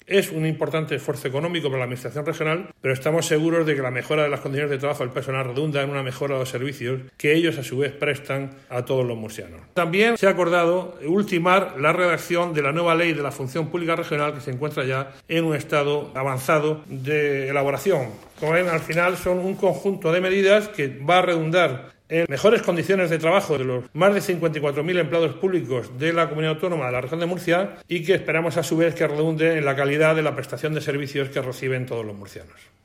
Es un importante esfuerzo económico para la Administración regional, pero estamos seguros de que la mejora de las condiciones de trabajo del personal redunda en una mejora de los servicios que ellos a su vez prestan a todos los murcianos. También se ha acordado ultimar la redacción de la nueva ley de la función pública regional, que se encuentra ya en un estado avanzado de elaboración. Como ven, al final son un conjunto de medidas que va a redundar en mejores condiciones de trabajo de los más de 54.000 empleados públicos de la Comunidad Autónoma de la Región de Murcia y que esperamos a su vez que redunde en la calidad de la prestación de servicios que reciben todos los murcianos.